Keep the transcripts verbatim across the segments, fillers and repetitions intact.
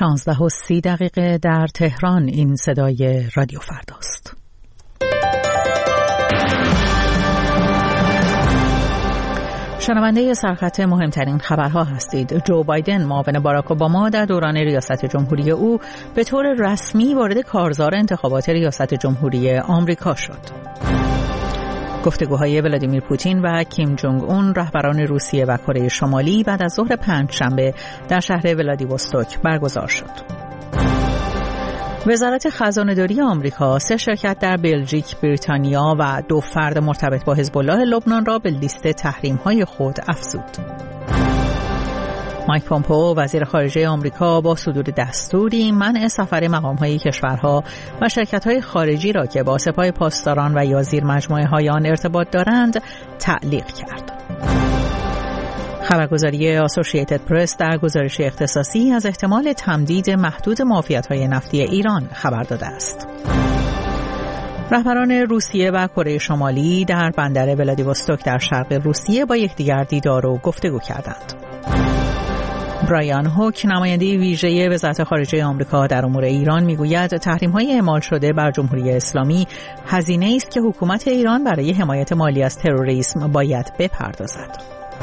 شانزده و سی دقیقه در تهران. این صدای رادیو فرداست. شنونده سرخط مهمترین خبرها هستید. جو بایدن معاون باراک اوباما در دوران ریاست جمهوری او به طور رسمی وارد کارزار انتخابات ریاست جمهوری آمریکا شد. گفتگوهای ولادیمیر پوتین و کیم جونگ اون رهبران روسیه و کره شمالی بعد از ظهر پنجشنبه در شهر ولادیوستوک برگزار شد. وزارت خزانه‌داری آمریکا سه شرکت در بلژیک، بریتانیا و دو فرد مرتبط با حزب الله لبنان را به لیست تحریم‌های خود افزود. مایک پومپئو وزیر خارجه آمریکا با صدور دستوری منع سفر مقام‌های کشورها و شرکت‌های خارجی را که با سپاه پاسداران و یا زیر مجموعه‌های آن ارتباط دارند تعلیق کرد. خبرگزاری آسوشییتد پرس در گزارش اختصاصی از احتمال تمدید محدود معافیت‌های نفتی ایران خبر داده است. رهبران روسیه و کره شمالی در بندر ولادیوستوک در شرق روسیه با یکدیگر دیدار و گفتگو کردند. برایان هوک نماینده ویژه وزارت خارجه آمریکا در امور ایران میگوید تحریم‌های اعمال شده بر جمهوری اسلامی هزینه‌ای است که حکومت ایران برای حمایت مالی از تروریسم باید بپردازد.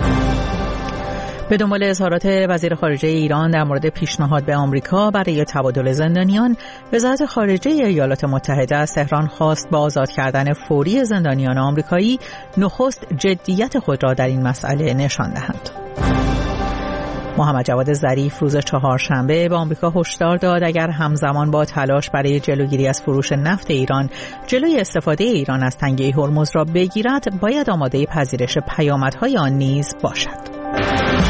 به دنبال اظهارات وزیر خارجه ایران در مورد پیشنهاد به آمریکا برای تبادل زندانیان، وزارت خارجه ایالات متحده از تهران خواست با آزاد کردن فوری زندانیان آمریکایی نخست جدیت خود را در این مسئله نشان دهند. محمد جواد ظریف روز چهارشنبه به آمریکا هشدار داد اگر همزمان با تلاش برای جلوگیری از فروش نفت ایران جلوی استفاده ایران از تنگه هرمز را بگیرد، باید آماده پذیرش پیامدهای آن نیز باشد.